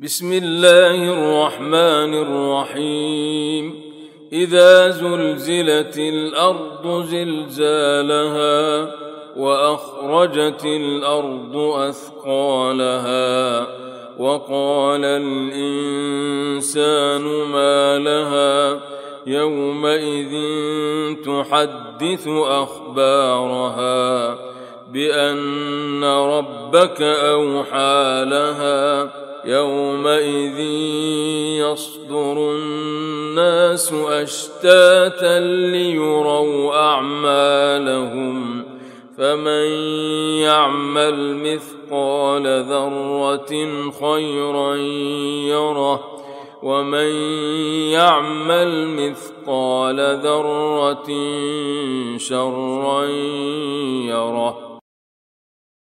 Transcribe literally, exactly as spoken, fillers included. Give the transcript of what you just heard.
بسم الله الرحمن الرحيم إذا زلزلت الأرض زلزالها وأخرجت الأرض أثقالها وقال الإنسان ما لها يومئذ تحدث أخبارها بأن ربك أوحى لها يومئذ يصدر الناس أشتاتا ليروا أعمالهم فمن يعمل مثقال ذرة خيرا يره ومن يعمل مثقال ذرة شرا يره.